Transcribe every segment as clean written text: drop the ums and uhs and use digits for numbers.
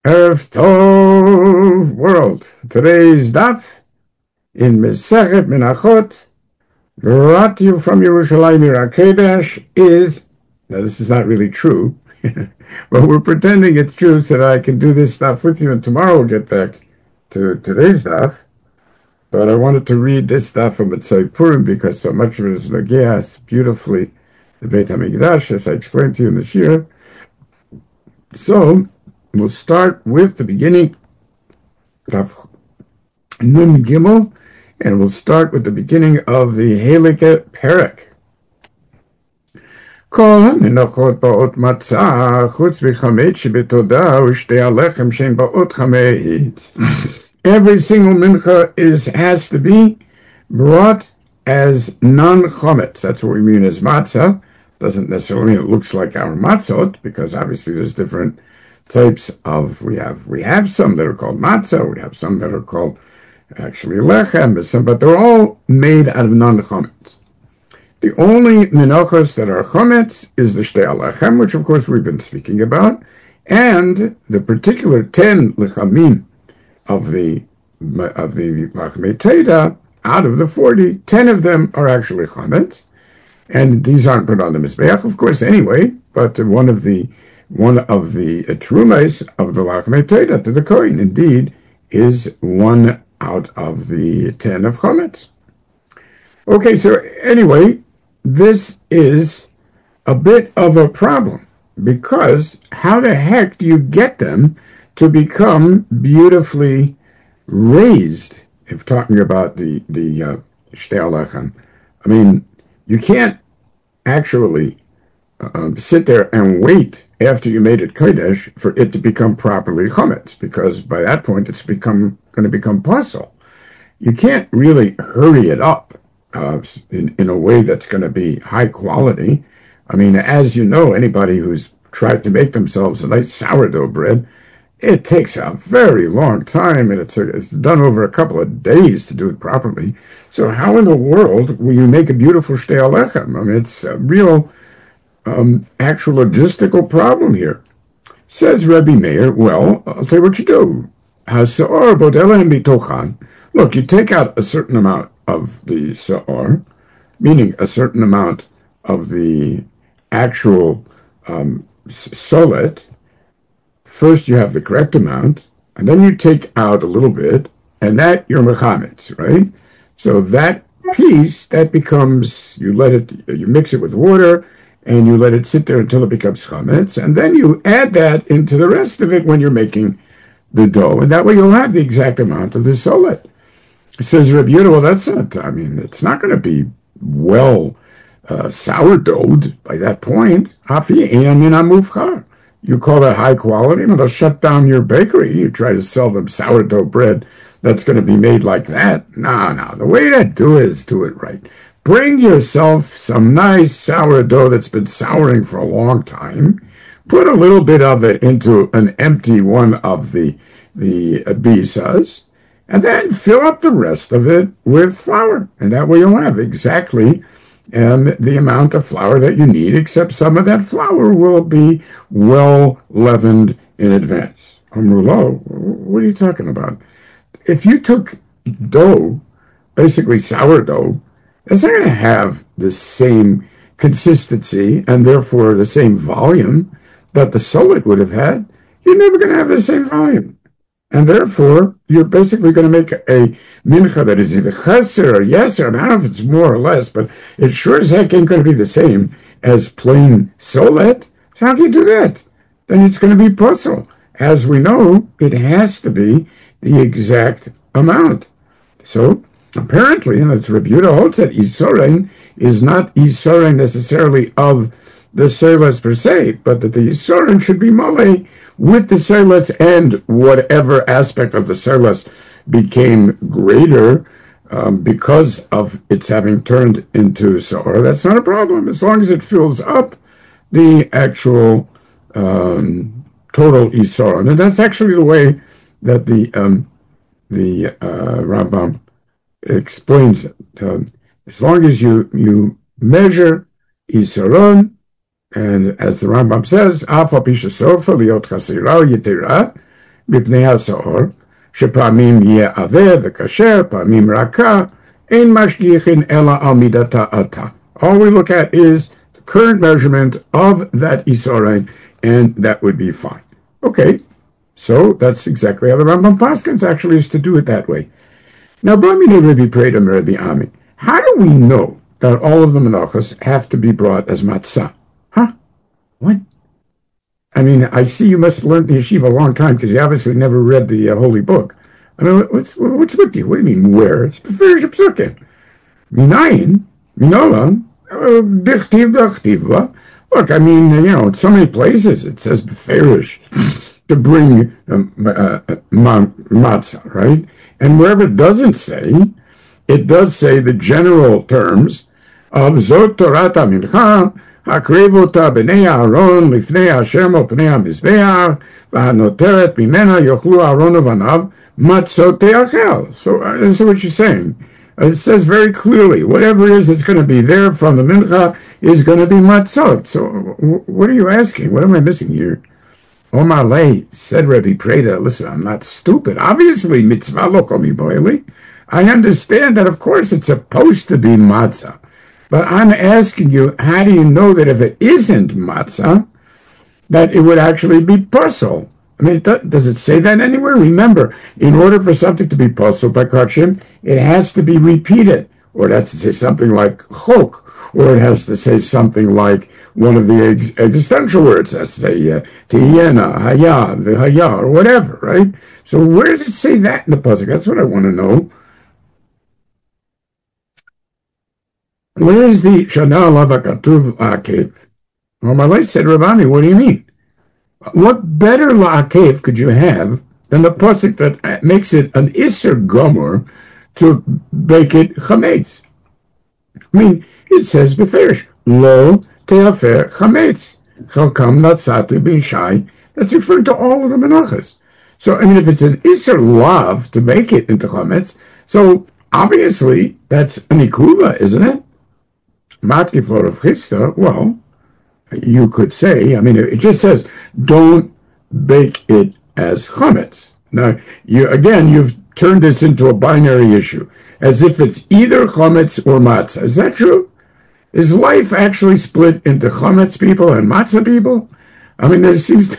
Erev Tov world. Today's daf in Mesechet Menachot, brought to you from Yerushalayim Kodesh, is, now this is not really true, but we're pretending it's true so that I can do this stuff with you, and tomorrow we'll get back to today's daf. But I wanted to read this stuff from Motzei Purim because so much of it is Nageas, beautifully, the Beit HaMikdash, as I explained to you in the Shir. So, we'll start with the beginning of Nun Gimel, and we'll start with the beginning of the Helike Perek. Kol menachot ba'ot matzah, chutz b'chamet shebetoda, u'shtei alechem shein ba'ot chamet. Every single mincha has to be brought as non-chametz. That's what we mean as matzah. Doesn't necessarily mean it looks like our matzot, because obviously there's different types of, we have some that are called matzah, we have some that are called actually lechem, but they're all made out of non-chametz. The only menachos that are chametz is the shtei alechem, which of course we've been speaking about, and the particular 10 lechamim of the lachmei teda, out of the 40, 10 of them are actually chametz, and these aren't put on the mizbeach, of course, anyway. But one of the trumas of the lachmei teda to the kohen, indeed, is one out of the 10 of chametz. Okay, so anyway, this is a bit of a problem, because how the heck do you get them to become beautifully raised? If talking about the shtei alechem, I mean, you can't actually sit there and wait after you made it kodesh for it to become properly chametz, because by that point it's going to become pasul. You can't really hurry it up in a way that's going to be high quality. I mean, as you know, anybody who's tried to make themselves a nice sourdough bread, it takes a very long time, and it's done over a couple of days to do it properly. So how in the world will you make a beautiful shtei alechem? I mean, it's a real actual logistical problem here. Says Rabbi Meir, well, I'll tell you what you do. Look, you take out a certain amount of the sa'or, meaning a certain amount of the actual solet. First you have the correct amount, and then you take out a little bit, and that you're mechametz, right? So that piece, that becomes, you mix it with water, and you let it sit there until it becomes chametz, and then you add that into the rest of it when you're making the dough, and that way you'll have the exact amount of the solet. It says Rabbi Yehuda, well, that's not, I mean, it's not going to be well sourdough'd by that point. You call that high quality, and it'll shut down your bakery. You try to sell them sourdough bread that's going to be made like that. No. The way to do it is do it right. Bring yourself some nice sourdough that's been souring for a long time. Put a little bit of it into an empty one of the bisas, and then fill up the rest of it with flour. And that way you'll have exactly the amount of flour that you need, except some of that flour will be well leavened in advance. Amrulo, what are you talking about? If you took dough, basically sourdough, it's not going to have the same consistency and therefore the same volume that the solet would have had. You're never going to have the same volume. And therefore, you're basically going to make a mincha that is either chesed or yeser. I don't know if it's more or less, but it sure as heck ain't going to be the same as plain solet. So how can you do that? Then it's going to be pasul. As we know, it has to be the exact amount. So apparently, and it's Rabbi Yehuda holds that isoren is not isoren necessarily of the solas per se, but that the isoren should be mole with the solas, and whatever aspect of the solas became greater because of its having turned into sor. That's not a problem, as long as it fills up the actual total isoren. And that's actually the way that the Rambam explains it. As long as you measure isoron, and as the Rambam says, בפני השעור, שפעמים יהיה עבה וכשר, פעמים רכה, אין משגיחין אלא על מידתה עתה. All we look at is the current measurement of that Isaurain, and that would be fine. Okay, so that's exactly how the Rambam Paskins actually is to do it that way. Now, B'amine Rabbi Preda Rabbi Ami, how do we know that all of the menachos have to be brought as matzah? Huh? What? I mean, I see you must have learned the yeshiva a long time because you obviously never read the holy book. I mean, what's with you? What do you mean, where? It's beferish psukim. Minayin, minola, dichtiv dachtivva. Look, I mean, in so many places it says beferish to bring matzah, right? And wherever it doesn't say, it does say the general terms of Zot Torata Mincha, Hakrev ota b'nei Aaron lifnei Hashem o pnei HaMizbeach, v'hanoteret b'mena yochlu Aaron uvanav matzot te'achel. So this is what you're saying. It says very clearly, whatever it is that's going to be there from the mincha is going to be matzot. So what are you asking? What am I missing here? Omar Lei, said Rabbi Preda, listen, I'm not stupid. Obviously, mitzvah lo komi boili. I understand that, of course, it's supposed to be matzah. But I'm asking you, how do you know that if it isn't matzah, that it would actually be puzzle? I mean, does it say that anywhere? Remember, in order for something to be puzzle by kachim, it has to be repeated. Or it has to say something like chok, or it has to say something like one of the existential words. It has to say tiyena, haya, v'haya, or whatever, right? So where does it say that in the pasuk? That's what I want to know. Where is the Shana Lava Katuv La'akev? Well, Malay said, Rabani, what do you mean? What better La'akev could you have than the pasuk that makes it an Isser Gomer to bake it Chametz? I mean, it says beferish, Lo Teafer Chametz, Chalkam Natsati B'Shai. That's referring to all of the menachas. So, I mean, if it's an Isser Lav to make it into Chametz, so obviously that's an Ikuva, isn't it? Matkiflor of Chisda, well, you could say, I mean, it just says, don't bake it as chametz. Now, you've turned this into a binary issue, as if it's either chametz or matzah. Is that true? Is life actually split into chametz people and matzah people? I mean, there seems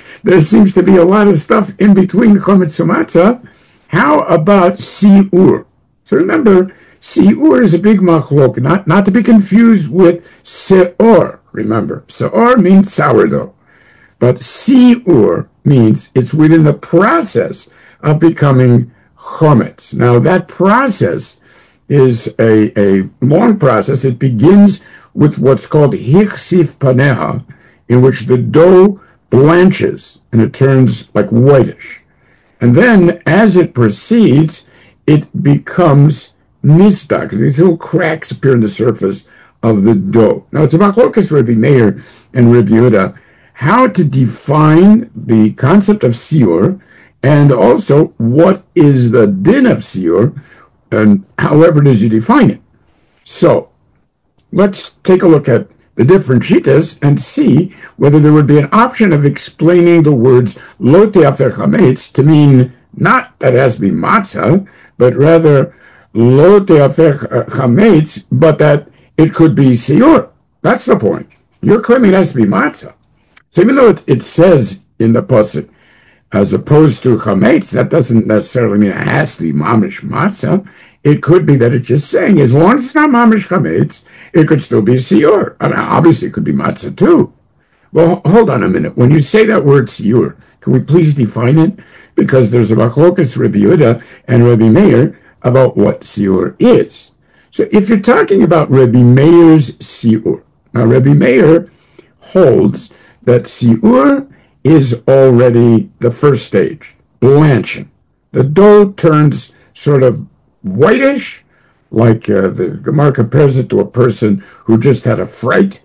to be a lot of stuff in between chametz and matzah. How about si'ur? So remember, si'ur is a big machlok, not to be confused with se'or. Remember, se'or means sourdough, but si'ur means it's within the process of becoming chometz. Now, that process is a long process. It begins with what's called hichsif paneha, in which the dough blanches and it turns like whitish. And then, as it proceeds, it becomes mistak. These little cracks appear on the surface of the dough. Now, it's a machlokas Rabbi Meir and Rabbi Yehuda how to define the concept of siur, and also what is the din of siur, and however it is you define it. So, let's take a look at the different shitas and see whether there would be an option of explaining the words lo teafer chametz to mean not that it has to be matzah, but rather lo teafer chametz, but that it could be siur. That's the point. You're claiming it has to be matzah. So even though it says in the pasuk, as opposed to chametz, that doesn't necessarily mean it has to be mamish matzah. It could be that it's just saying, as long as it's not mamish chametz, it could still be siur. I mean, obviously, it could be matzah too. Well, hold on a minute. When you say that word siur, can we please define it? Because there's a machlokas Rabbi Yehuda and Rabbi Meir about what siur is. So if you're talking about Rabbi Meir's siur, now Rabbi Meir holds that siur is already the first stage, blanching. The dough turns sort of whitish, like the Gemara compares it to a person who just had a fright,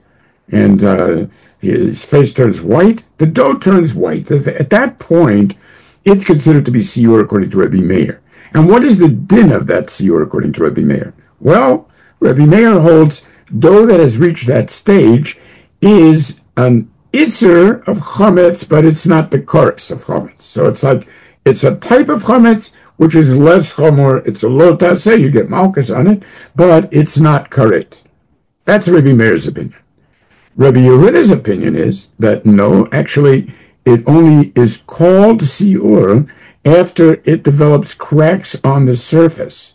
and his face turns white. The dough turns white. At that point, it's considered to be siur according to Rabbi Meir. And what is the din of that siur according to Rabbi Meir? Well, Rabbi Meir holds dough that has reached that stage is an Isser of chametz, but it's not the chorus of chametz. So it's like, it's a type of chametz which is less chomor. It's a lo taseh, you get malchus on it, but it's not karet. That's Rabbi Meir's opinion. Rabbi Yehuda's opinion is that no, actually, it only is called siur after it develops cracks on the surface.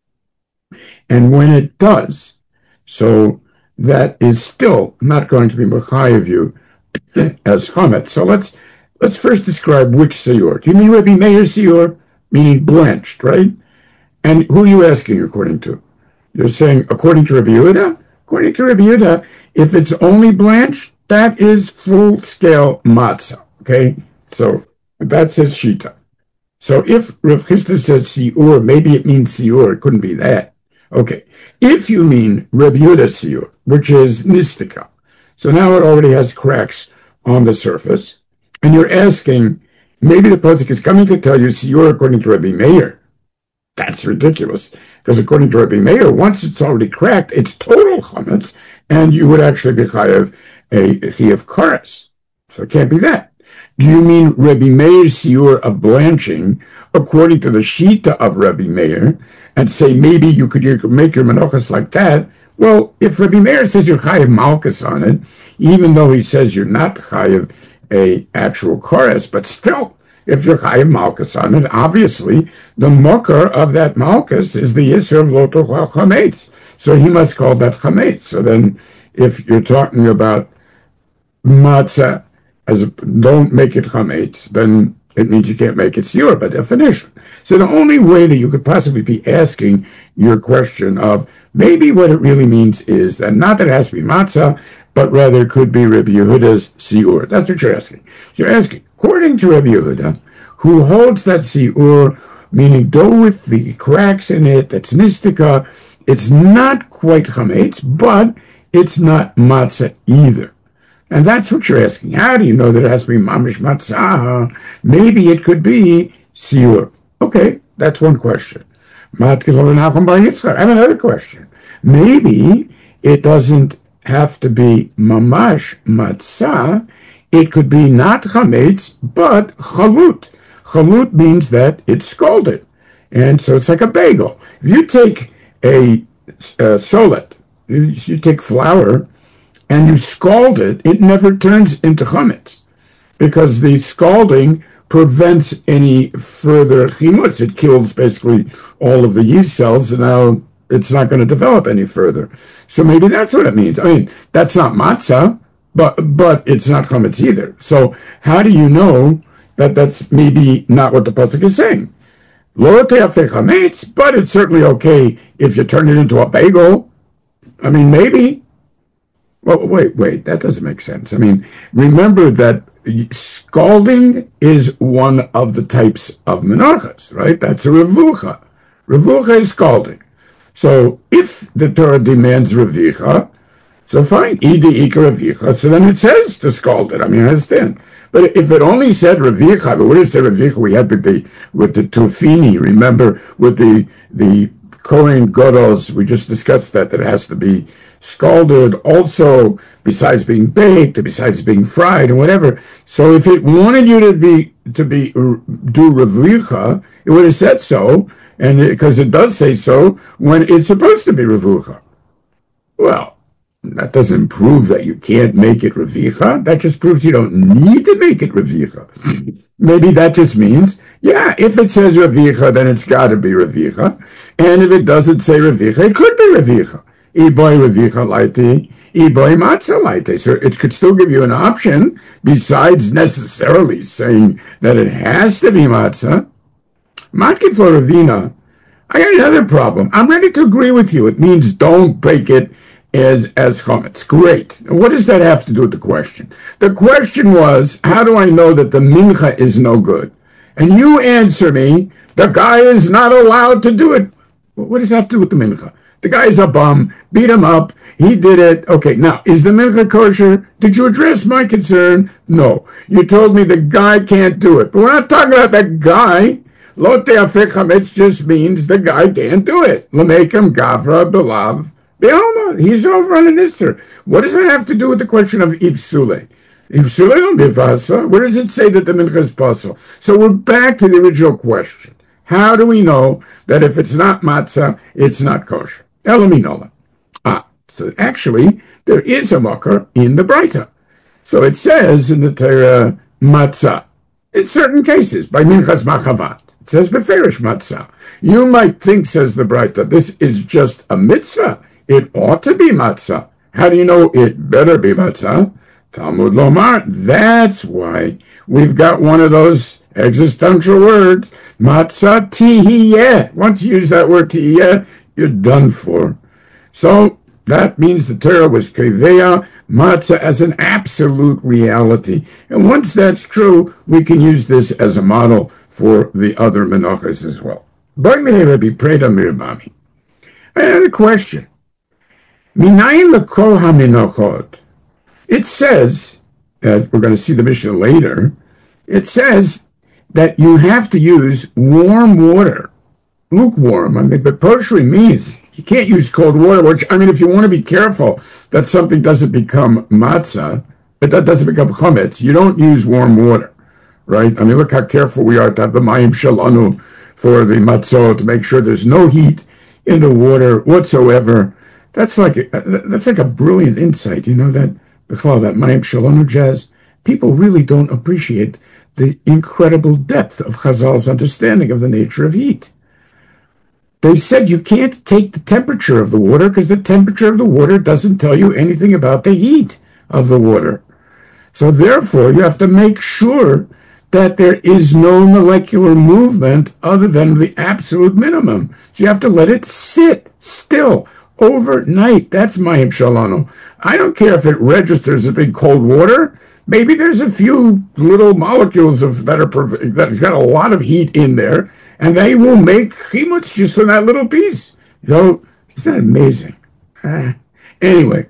And when it does, so that is still not going to be mechayev you as chametz. So let's first describe which siur. Do you mean Rabbi Meir siur, meaning blanched, right? And who are you asking according to? You're saying according to Rabbi Yehuda? According to Rabbi Yehuda, if it's only blanched, that is full-scale matzah, okay? So that's his shita. So if Rav Chisda says siur, maybe it means siur. It couldn't be that. Okay. If you mean Rabbi Yehuda siur, which is nistika, so now it already has cracks on the surface, and you're asking, maybe the pasuk is coming to tell you siur according to Rabbi Meir. That's ridiculous, because according to Rabbi Meir, once it's already cracked, it's total chametz, and you would actually be chayav a chiyuv kares. So it can't be that. Do you mean Rabbi Meir's siur of blanching, according to the shita of Rabbi Meir, and say maybe you could make your menachas like that? Well, if Rabbi Meir says you're chayav malchus on it, even though he says you're not chayav a actual kares, but still, if you're chayav malchus on it, obviously the mokar of that malchus is the yisr of lo tochal chametz. So he must call that chametz. So then, if you're talking about matzah don't make it chametz, then it means you can't make it siur by definition. So the only way that you could possibly be asking your question of maybe what it really means is that not that it has to be matzah, but rather it could be Rabbi Yehuda's siur. That's what you're asking. So you're asking, according to Rabbi Yehuda, who holds that siur, meaning dough with the cracks in it, that's nistika, it's not quite chametz, but it's not matzah either. And that's what you're asking. How do you know that it has to be mamish matzah? Maybe it could be siur. Okay, that's one question. I have another question. Maybe it doesn't have to be mamash matzah. It could be not chametz, but chalut. Chalut means that it's scalded. And so it's like a bagel. If you take a solet, you take flour, and you scald it, it never turns into chametz, because the scalding prevents any further chimutz. It kills basically all of the yeast cells, and now it's not going to develop any further. So maybe that's what it means. I mean, that's not matzah, but it's not chametz either. So how do you know that that's maybe not what the pasuk is saying? Lo te'afeh chametz, but it's certainly okay if you turn it into a bagel. I mean, maybe. Well, wait, that doesn't make sense. I mean, remember that scalding is one of the types of menachas, right? That's a revucha. Revucha is scalding. So if the Torah demands revicha, so fine, idi ika revicha, so then it says to scald it. I mean, I understand. But if it only said revicha, but what is the revicha we had with the tufini, remember, with the Kohen Godos, we just discussed that it has to be scalded also, besides being baked, besides being fried and whatever. So if it wanted you to do revucha, it would have said so, and because it does say so when it's supposed to be revucha. Well, that doesn't prove that you can't make it revicha. That just proves you don't need to make it revicha. Maybe that just means, yeah, if it says revicha, then it's got to be revicha. And if it doesn't say revicha, it could be revicha. Iboy revicha laite, iboy matzah laite. So it could still give you an option, besides necessarily saying that it has to be matzah. Matkin for ravina, I got another problem. I'm ready to agree with you. It means don't bake it as chametz. Great. What does that have to do with the question? The question was, how do I know that the mincha is no good? And you answer me, the guy is not allowed to do it. What does that have to do with the mincha? The guy's a bum, beat him up, he did it. Okay, now, is the mincha kosher? Did you address my concern? No. You told me the guy can't do it. But we're not talking about that guy. Lo te'afeh chametz just means the guy can't do it. L'meikem gavra belav be'alma. He's over on an isser. What does that have to do with the question of ifsule? Where does it say that the mincha is possible? So we're back to the original question. How do we know that if it's not matzah, it's not kosher? Elaminola. So actually, there is a makar in the Breita. So it says in the Torah, matzah. In certain cases, by minchas machavat. It says beferish matzah. You might think, says the Breita, this is just a mitzvah. It ought to be matzah. How do you know it better be matzah? Talmud Lomar. That's why we've got one of those existential words, matzah tihiyeh. Once you use that word tihiyeh, you're done for. So that means the Torah was keveya matzah as an absolute reality. And once that's true, we can use this as a model for the other menachos as well. I had a question. Minayin lekol hamenachot. It says, we're going to see the Mishnah later, it says that you have to use warm water, lukewarm. But poshri means you can't use cold water, which, if you want to be careful that something doesn't become matzah, but that doesn't become chametz, you don't use warm water, right? Look how careful we are to have the mayim shalanu for the matzah, to make sure there's no heat in the water whatsoever. That's like a brilliant insight, that mayim shalanu jazz. People really don't appreciate the incredible depth of Chazal's understanding of the nature of heat. They said you can't take the temperature of the water because the temperature of the water doesn't tell you anything about the heat of the water. So therefore, you have to make sure that there is no molecular movement other than the absolute minimum. So you have to let it sit still overnight. That's mayim shalanu. I don't care if it registers as being cold water. Maybe there's a few little molecules that's got a lot of heat in there, and they will make chimutz just from that little piece. Isn't that amazing? Anyway.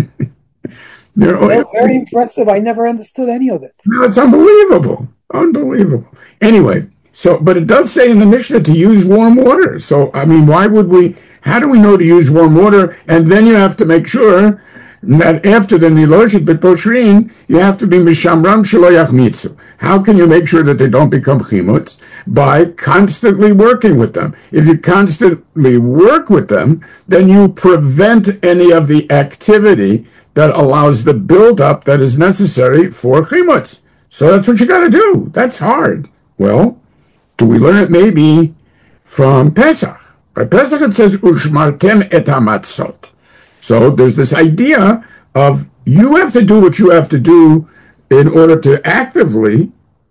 Very impressive. I never understood any of it. No, it's unbelievable. Unbelievable. Anyway, but it does say in the Mishnah to use warm water. So, why would we, how do we know to use warm water? And then you have to make sure that after the niloshet b'poshrin, you have to be mishamram shelo yachmitzu. How can you make sure that they don't become chimutz? By constantly working with them. If you constantly work with them, then you prevent any of the activity that allows the buildup that is necessary for chimutz. So that's what you got to do. That's hard. Well, do we learn it maybe from Pesach? By Pesach it says, Ushmartem et hamatzot. So there's this idea of you have to do what you have to do in order to actively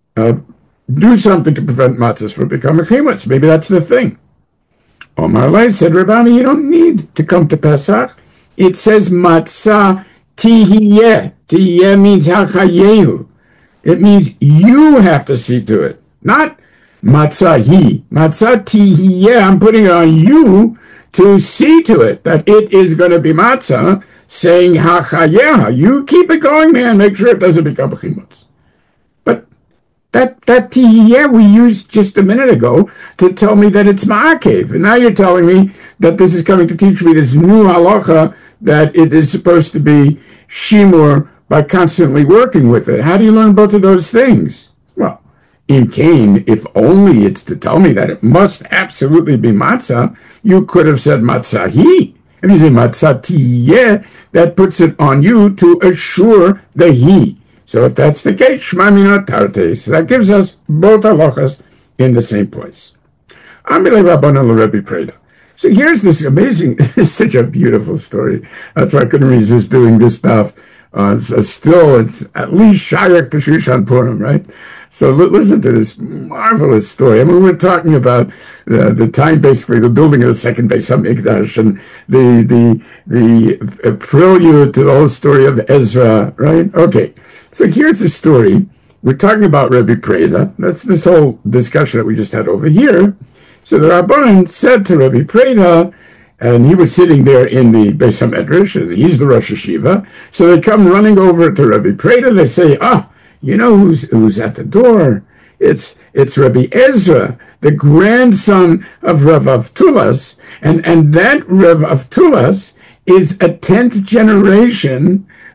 do something to prevent matzahs from becoming chimutz. Maybe that's the thing. Omar Lei said, Rabbani, you don't need to come to Pesach. It says matzah tihiyeh. Tihiyeh means hachayehu. It means you have to see to it, not matzahi. Matzah tihiyeh, I'm putting it on you to see to it that it is going to be matzah, saying hachayeha. You keep it going, man. Make sure it doesn't become chimutz. But that tihiyeh we used just a minute ago to tell me that it's ma'akev. And now you're telling me that this is coming to teach me this new halacha that it is supposed to be shimur by constantly working with it. How do you learn both of those things? Well, in Cain, if only it's to tell me that it must absolutely be matzah, you could have said matzahi. If you say matzah tiyeh, that puts it on you to assure the he. So if that's the case, shma mina tarte. So that gives us both halachas in the same place. Amile Rabbanan l'Rebbe Preda. So here's this amazing, it's such a beautiful story. That's why I couldn't resist doing this stuff. It's at least Shayak to Shushan Purim, right? So listen to this marvelous story. We're talking about the time, basically, the building of the second Beis Hamikdash and the prelude to the whole story of Ezra, right? Okay, so here's the story. We're talking about Rebbe Preda. That's this whole discussion that we just had over here. So the Rabbanan said to Rebbe Preda, and he was sitting there in the Beis HaMedrash, and he's the Rosh Hashiva. So they come running over to Rebbe Preda. They say, you know who's at the door? It's Rebbe Ezra, the grandson of Rav Avtulas. And that Rav Avtulas is a 10th generation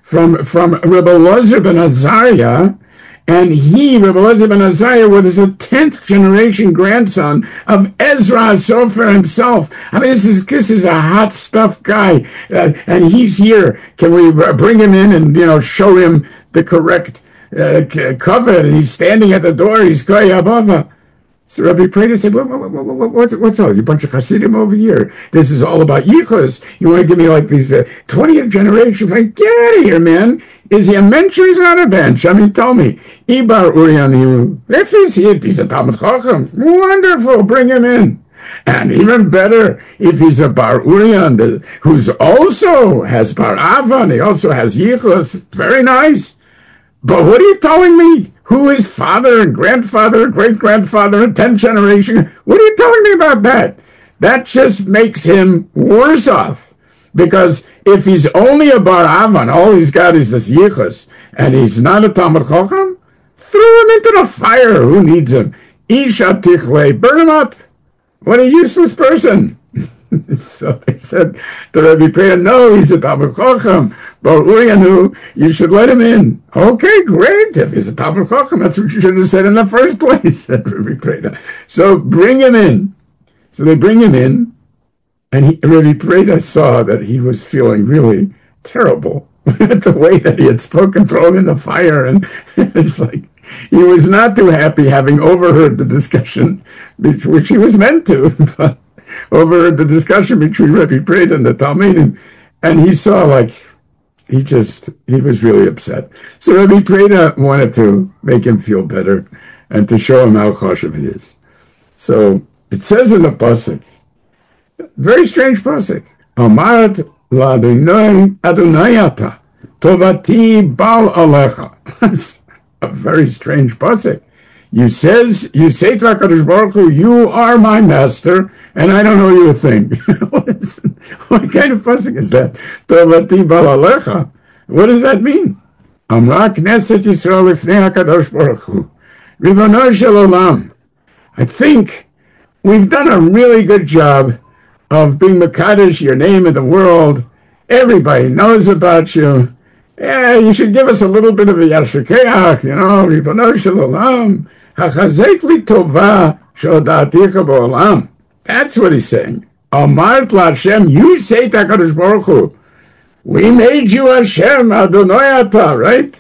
from Rebbe Elazar ben Azariah, and Rebbe Elazar ben Azariah, was a 10th generation grandson of Ezra Sofer himself. I mean, this is a hot stuff guy, and he's here. Can we bring him in and show him the correct cover? And he's standing at the door. He's Koyabava. So Rabbi Preda said, what's all? You bunch of Hasidim over here. This is all about Yichus. You want to give me like these 20th generation? Like, get out of here, man. Is he a mensch or is he on a bench? I mean, tell me. Ibar Urian, if he's a Talmud Chacham, wonderful, bring him in. And even better, if he's a Bar Urian, who's also has Bar Avan, he also has Yichus, very nice. But what are you telling me? Who is father and grandfather, great-grandfather, and 10th generation? What are you telling me about that? That just makes him worse off. Because if he's only a Bar Avan, all he's got is this Yichus, and he's not a Talmud Chacham, throw him into the fire. Who needs him? Isha Tichle, burn him up. What a useless person. So they said to Rabbi Preda, no, he's a Talmud Chacham. But Urianu, you should let him in. Okay, great. If he's a Talmud Chacham, that's what you should have said in the first place, said Rabbi Preda. So bring him in. So they bring him in, and Rabbi Preda saw that he was feeling really terrible at the way that he had spoken, throw him in the fire. And it's like, he was not too happy having overheard the discussion, which he was meant to, but overheard the discussion between Rabbi Preda and the Talmidim, and he saw like he was really upset. So Rabbi Preda wanted to make him feel better and to show him how chashuv he is. So it says in the pasuk, very strange pasuk, Amarat la'Adonai Adonayata tovati bal alecha. That's a very strange pasuk. You say to HaKadosh Baruch Hu, you are my master, and I don't owe you a thing. What kind of pasuk is that? Tovati bal alecha. What does that mean? Amra Knesset Yisrael lifnei HaKadosh Baruch Hu. Ribono shel olam. I think we've done a really good job of being Mekadosh, your name in the world. Everybody knows about you. Yeah, you should give us a little bit of a Yashikeach, Ribono shel olam. Hachazek li tova shodaticha ba'olam. That's what he's saying. Amart LaHashem, you say to HaKadosh Baruch Hu, we made you Hashem, Adonai Ata, right?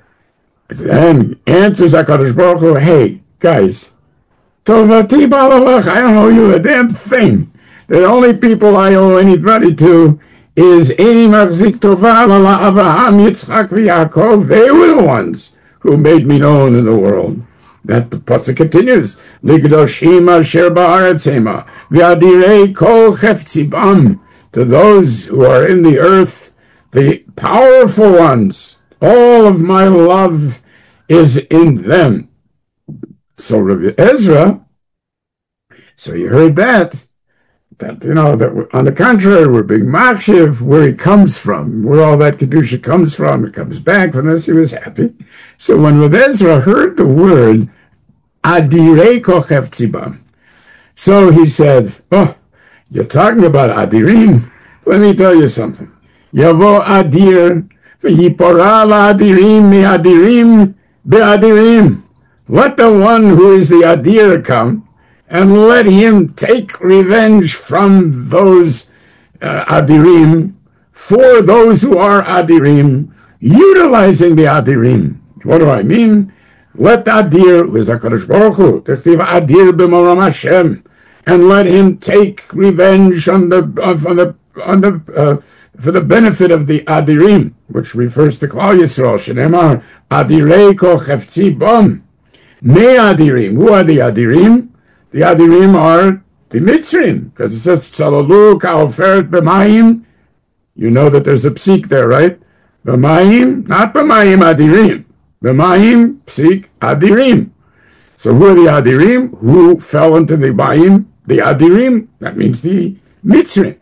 Then answers HaKadosh Baruch Hu, hey, guys, Tovati ba'alach, I don't owe you a damn thing. The only people I owe anybody to is Eini Machzik Tova Lala Avraham, Yitzchak, Yaakov. They were the ones who made me known in the world. That the pasuk continues. Ligdoshim asher ba'aretz hema v'adirei kol cheftzibam. To those who are in the earth, the powerful ones, all of my love is in them. So Rabbi Ezra, so you heard that on the contrary, we're being machshiv where he comes from, where all that kedusha comes from. It comes back from this. He was happy. So when Rabbi Ezra heard the word adirei kochev tzibam, so he said, "Oh, you're talking about adirim? Let me tell you something. Yavo adir v'yipora la'adirim mi'adirim be'adirim. Let the one who is the adir come, and let him take revenge from those adirim for those who are adirim, utilizing the adirim. What do I mean? Let adir, who is HaKadosh Baruch Hu, adir b'moram Hashem, and let him take revenge for the benefit of the adirim, which refers to Klal Yisrael. Shenemar adirei kochev tzibam. Me adirim. Who are the adirim? The adirim are the Mitzrim, because it says tzalalu ka'oferet b'mayim. You know that there's a psik there, right? B'mayim, not b'mayim adirim. B'mayim, psik, adirim. So who are the adirim? Who fell into the mayim? The adirim, that means the Mitzrim.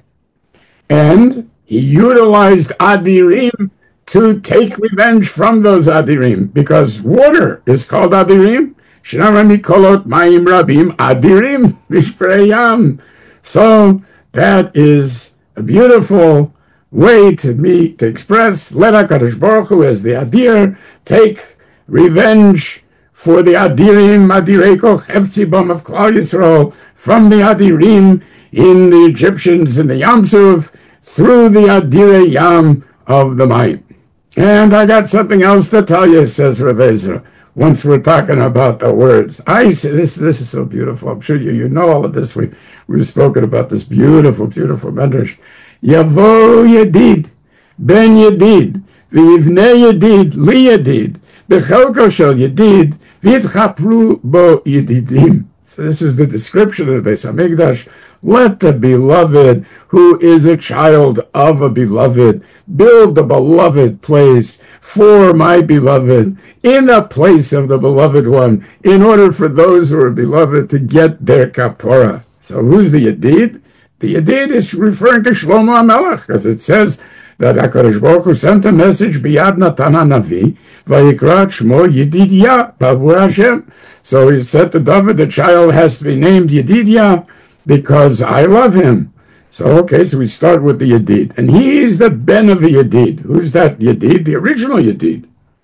And he utilized adirim to take revenge from those adirim, because water is called adirim. Shnara mikolot mayim rabim adirim mishprei yam. So that is a beautiful way to express, let HaKadosh Baruch Hu, as the Adir, take revenge for the Adirim, Adirei Kol Heftzibam of Klal Yisrael, from the Adirim in the Egyptians in the Yam Suf, through the Adirei Yam of the Mayim. And I got something else to tell you, says Rav Ezra, once we're talking about the words. I say, this is so beautiful. I'm sure you know all of this. We've spoken about this beautiful, beautiful medrash. Yavo Yedid, Ben Yedid, V'yivnei Yedid, Li Yedid, B'chelko Shel Yedid, V'yitchapru Bo Yedidim. So this is the description of the Beis HaMikdash. Let the beloved, who is a child of a beloved, build the beloved place for my beloved, in the place of the beloved one, in order for those who are beloved to get their kapora. So who's the Yedid? The Yedid is referring to Shlomo HaMelech, because it says that HaKadosh Baruch Hu sent a message biyad Natan HaNavi, vayikrat shmo Yedidya bavur Hashem. So he said to David, the child has to be named Yedidya because I love him. So, okay, so we start with the Yedid. And he's the Ben of the Yedid. Who's that Yedid? The original Yedid.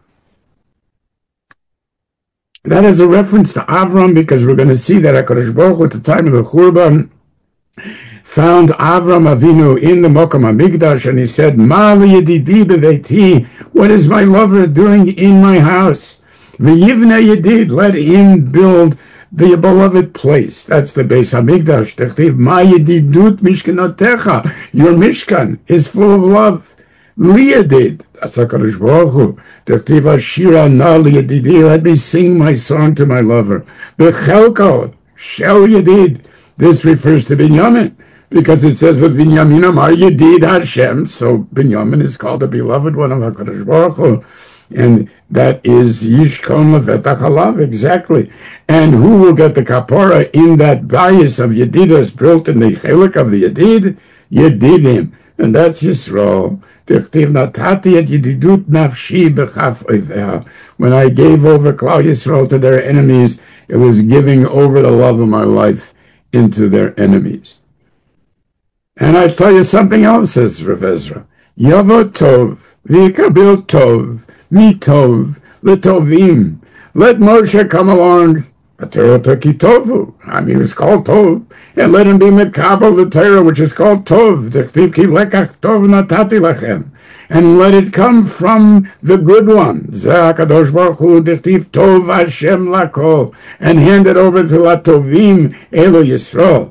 That is a reference to Avram, because we're going to see that HaKadosh Baruch Hu, at the time of the Churban, found Avram Avinu in the Mokom HaMikdash, and he said, Ma li yedidi beveiti, what is my lover doing in my house? V'yivne Yedid, let him build the beloved place. That's the Beis HaMikdash. Techtiv, Ma yedidut mishkanotecha, your Mishkan is full of love. Li Yedid, that's HaKadosh Baruch Hu. Techtiv, Ashira na li yedidi, let me sing my song to my lover. B'chelko shel Yedid, this refers to Binyamin, because it says that Binyamin Amar Yedid Hashem, so Binyamin is called the beloved one of HaKadosh Baruch Hu, and that is Yishkon Levetach Halav, exactly. And who will get the kapora in that bias of Yedidas built in the chelik of the Yedid? Yedidim, and that's Yisrael. Natati et Yedidut nafshi b'chaf oiveha. When I gave over Klal Yisrael to their enemies, it was giving over the love of my life into their enemies. And I tell you something else, says Rav Ezra. Yavo tov, v'yikabil tov, mi tov, l'tovim. Let Moshe come along, tovu. I mean, it's called tov, and let him be mekabel the Torah, which is called tov. Dechtiv ki lekach tov natati lachem. And let it come from the good one. Zeh HaKadosh Baruch Hu, dechtiv tov Hashem lakol. And hand it over to latovim, Elo Yisrael.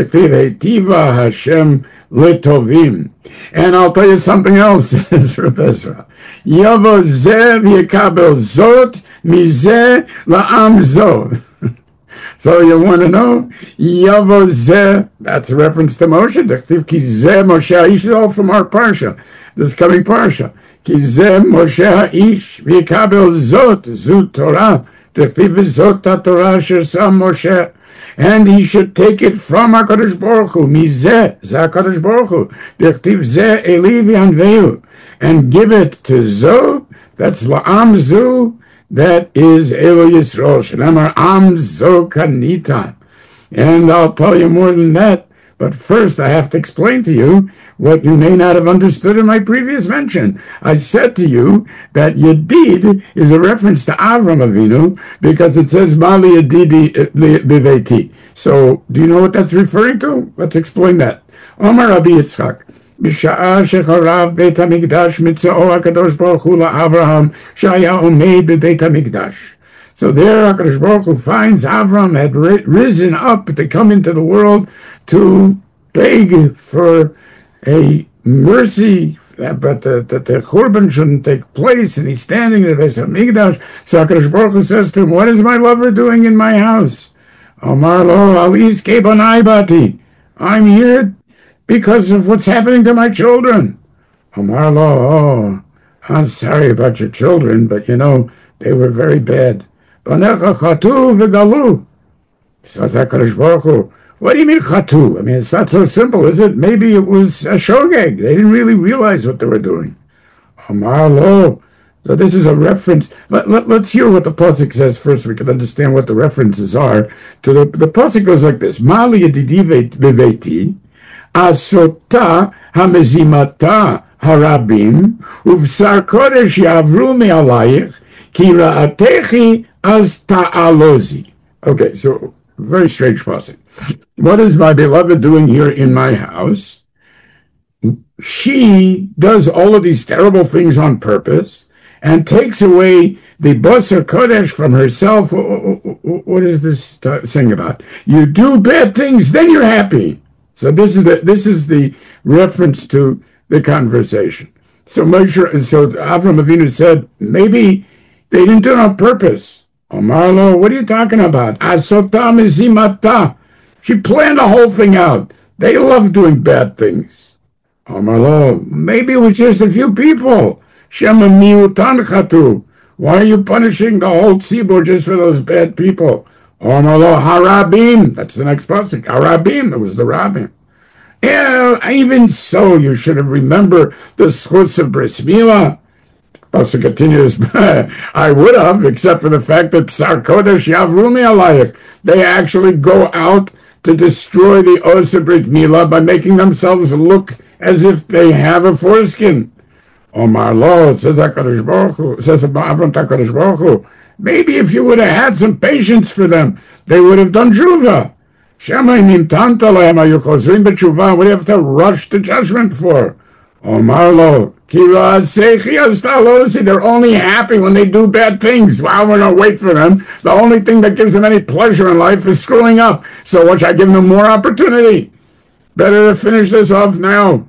Tiva Hashem letovim. And I'll tell you something else, says Rav Ezra. Yavo zeh v'yekabel zot mizeh la'am zo. So you want to know? Yavo zeh, that's a reference to Moshe. Dechtiv ki zeh Moshe ha'ish, all from our parsha, this coming parsha. Ki zeh Moshe ha'ish v'yekabel zot, zut Torah. Dechtiv zot ha-Torah asher sam Moshe. And he should take it from HaKadosh Baruch Hu, mizeh, zeh HaKadosh Baruch Hu, dechtiv zeh eli v'yanveu, and give it to Zo, that's la'am zu, that is Elo Yisrael, shenamar am zo kanita. And I'll tell you more than that, but first I have to explain to you what you may not have understood in my previous mention. I said to you that Yedid is a reference to Avram Avinu because it says Mali Yedidi Biveti. So, do you know what that's referring to? Let's explain that. Omar Rabbi Yitzchak, B'sha'a shecharav Beit HaMikdash mitza'o HaKadosh Baruch Hu la'Avraham shaya omeid b'Beit HaMikdash. So there HaKadosh Baruch Hu finds Avram had risen up to come into the world to beg for a mercy, but that the Churban shouldn't take place, and he's standing in the Beis HaMikdash. So HaKadosh Baruch Hu says to him, what is my lover doing in my house? Omar lo alis kebanai bati. I'm here because of what's happening to my children. Omar lo, oh, I'm sorry about your children, but you know, they were very bad. Banecha chatu v'galu. Says HaKadosh Baruch Hu, what do you mean chatu? I mean, it's not so simple, is it? Maybe it was a shogeg. They didn't really realize what they were doing. Amar lo. So this is a reference. Let's hear what the pasuk says first. We can understand what the references are. To the pasuk goes like this: Mali yedidi beveti, asota hamezimata harabim, uvsar kodesh yavru me'alayich, ki ra'atechi az ta'alozi. Okay, so very strange passage. What is my beloved doing here in my house? She does all of these terrible things on purpose and takes away the Basar Kodesh from herself. What is this saying about? You do bad things, then you're happy. So this is the reference to the conversation. So Avram Avinu said, maybe they didn't do it on purpose. Omar lo, what are you talking about? Asota mizimata. She planned the whole thing out. They love doing bad things. Omar lo, maybe it was just a few people. Shema miutan chatu. Why are you punishing the whole tzibur just for those bad people? Omar lo, harabim. That's the next pasuk. Harabim. It was the rabbim. Yeah, even so, you should have remembered the schus of bris milah. Pasuk continues, I would have, except for the fact that Psar Kodesh Yavru Me'alayich, they actually go out to destroy the Os of Brit Milah by making themselves look as if they have a foreskin. Omar lo, says HaKadosh Baruch Hu, says Avram HaKadosh Baruch Hu, maybe if you would have had some patience for them, they would have done tshuva. Shema nimtanta lahem hayu chozrim b'tshuva. What do you have to rush to judgment for? Omar lo, they're only happy when they do bad things. Well, we're going to wait for them. The only thing that gives them any pleasure in life is screwing up. So what should I give them more opportunity? Better to finish this off now.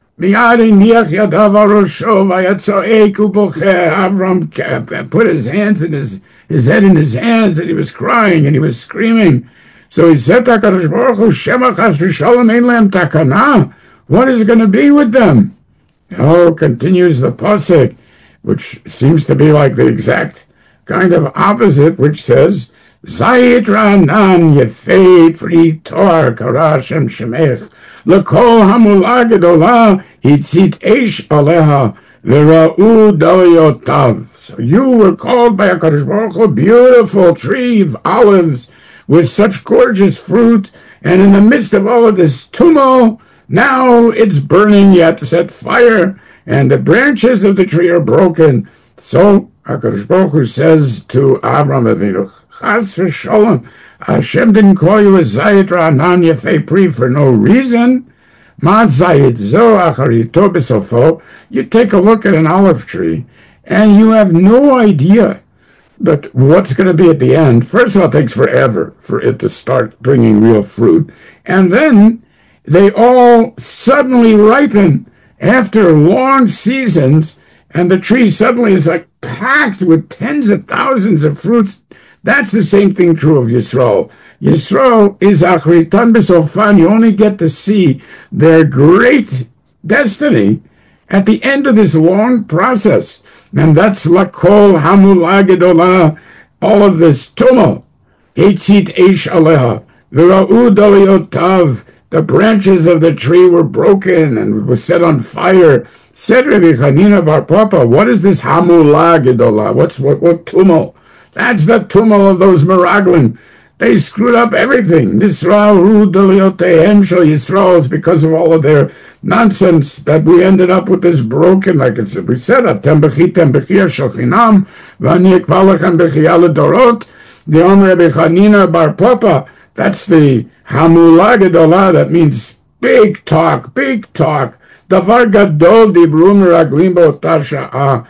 Avram put his hands in his head in his hands, and he was crying and he was screaming. So he said, "HaKadosh Baruch Hu, Shema chas v'shalom ein lehem takana." What is it going to be with them? Oh, continues the pasuk, which seems to be like the exact kind of opposite, which says, Zayit Ranan Yefei Pri Tor Karashem Shemech L'Kol Hamula Gedola Hitzit Eish Aleha V'Ra'u Dalyotav. So you were called by HaKadosh Baruch Hu, beautiful tree of olives with such gorgeous fruit, and in the midst of all of this tumult, now it's burning. You have to set fire, and the branches of the tree are broken. So HaKadosh Baruch Hu says to Avram Avinu, Chas v'sholom, Hashem didn't call you a Zayit Ra'anan Yefei Pri for no reason. Ma Zayit Zo Acharito B'Sofo. You take a look at an olive tree, and you have no idea but what's going to be at the end. First of all, it takes forever for it to start bringing real fruit, and then they all suddenly ripen after long seasons, and the tree suddenly is like packed with tens of thousands of fruits. That's the same thing true of Yisrael. Yisrael is Achritan B'Sofan. You only get to see their great destiny at the end of this long process. And that's Lakol Hamula Gedola, all of this tumult. Eitzit Eish Aleha, V'Ra'u Dalyotav. The branches of the tree were broken and was set on fire. Said Rabbi Chanina Bar Papa, what is this Hamula Gedola? What tumult? That's the tumult of those Meraglim. They screwed up everything. Nisra'u Dalyotehem Shel Yisrael. It's because of all of their nonsense that we ended up with this broken, like we said, Atem Bechitem Bechia Shel Chinam, V'ani Ekva Lechem Bechia L'Dorot. The Om Rabbi Chanina Bar Papa, that's the Hamula Gedola, that means big talk, big talk. Davar Gadol Dibru Meraglim B'Ota Sha'ah.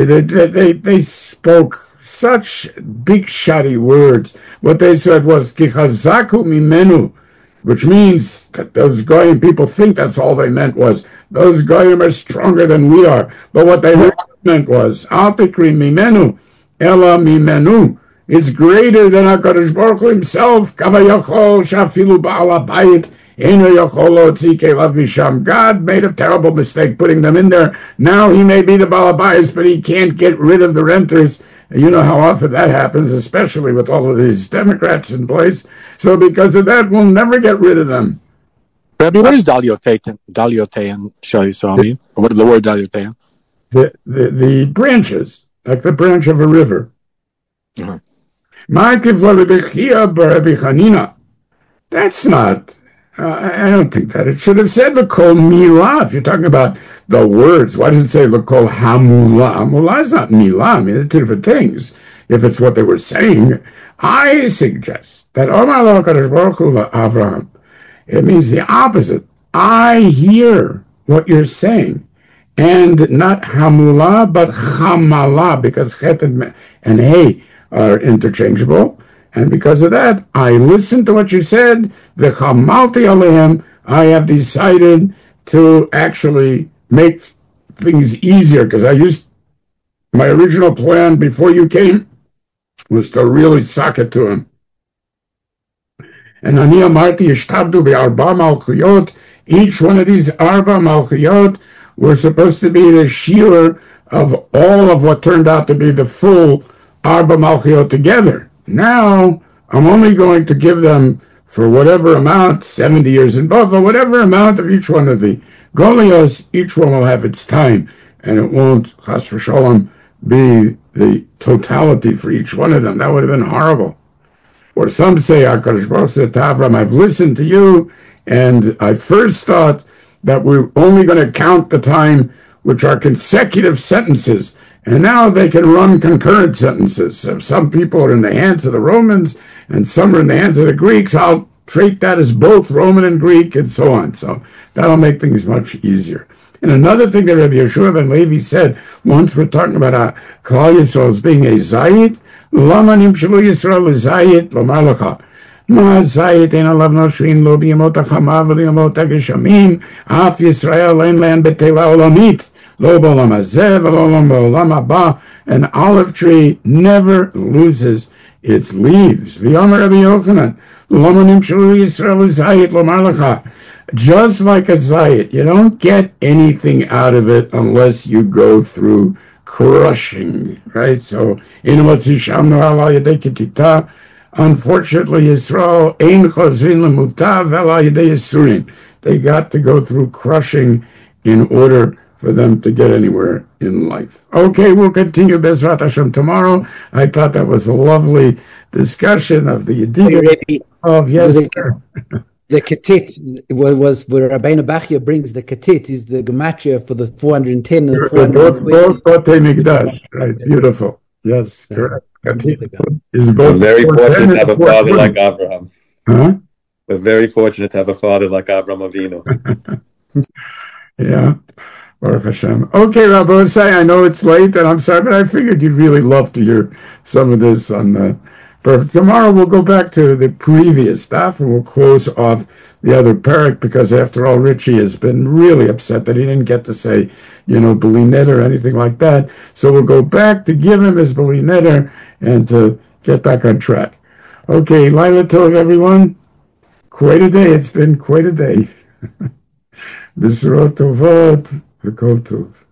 They spoke such big shotty words. What they said was Kichazaku Mimenu, which means that those Goyim, people think that's all they meant was those Goyim are stronger than we are. But what they meant was Al Tikri Mimenu, Ela Mimenu. It's greater than HaKadosh Baruch Hu himself. Kavayachol shafilu ba'al habayit eno yachol lotzi kelev misham. God made a terrible mistake putting them in there. Now he may be the Baal HaBayis, but he can't get rid of the renters. You know how often that happens, especially with all of these Democrats in place. So because of that, we'll never get rid of them. Rabbi, what is Dalyotein, shall you so mean? Or what is the word Dalyotein? The branches, like the branch of a river. That's not I don't think that. It should have said L'kol Milah. If you're talking about the words, why does it say L'kol Hamulah? Hamulah is not Milah. I mean, they're two different things. If it's what they were saying, I suggest that Omar Lo HaKadosh Baruch Hu Avraham, it means the opposite. I hear what you're saying. And not Hamulah, but Chamalah, because Chet and Hey are interchangeable. And because of that, I listened to what you said. The Chamalti Alehem, I have decided to actually make things easier, because my original plan before you came was to really sock it to him. And Ani Amarti Yishtabdu Be'arba Malchiyot, each one of these Arba Malchiyot were supposed to be the shiur of all of what turned out to be the full Arba Malchiyot together. Now, I'm only going to give them for whatever amount, 70 years in both, or whatever amount of each one of the Goliaths, each one will have its time, and it won't, chas v'sholom, be the totality for each one of them. That would have been horrible. Or some say, HaKadosh Baruch Hu said to Avram, I've listened to you, and I first thought that we're only going to count the time which are consecutive sentences, and now they can run concurrent sentences. So if some people are in the hands of the Romans and some are in the hands of the Greeks, I'll treat that as both Roman and Greek and so on. So that'll make things much easier. And another thing that Rabbi Yeshua ben Levi said, once we're talking about Klal Yisrael as being a Zayit, Lama nimshelu Yisrael Zayit lomar lecha. Ma Zayit ein alav nosrin lo b'yamot hachama v'l'yamot hageshamim af Yisrael ein le'en betela olamit. Lo b'olam hazeh v'lo b'olam haba. An olive tree never loses its leaves. V'yomer Rabbi Yochanan, Lama nimshelu Yisrael Zayit lomar lecha. Just like a zayit, you don't get anything out of it unless you go through crushing, right? So, unfortunately, Yisrael, they got to go through crushing in order for them to get anywhere in life. Okay, we'll continue Bezrat Hashem tomorrow. I thought that was a lovely discussion of the Yedidah of yesterday. The Ketit was where Rabbeinu Bachya brings the Ketit is the gematria for the 410 and the 420. Both Batei Mikdash, right? Beautiful. Yes, correct. Ketit is both. We're very fortunate to have a father like Abraham. Huh? We're very fortunate to have a father like Avraham Avinu. Yeah. Baruch Hashem. Okay, Rabbi Osai, I know it's late, and I'm sorry, but I figured you'd really love to hear some of this on the. Perfect. Tomorrow we'll go back to the previous stuff and we'll close off the other parak, because after all, Richie has been really upset that he didn't get to say, B'li Neder or anything like that. So we'll go back to give him his B'li Neder and to get back on track. Okay, Laila Tov, everyone. Quite a day. It's been quite a day. B'sarot tovot v'kol tov.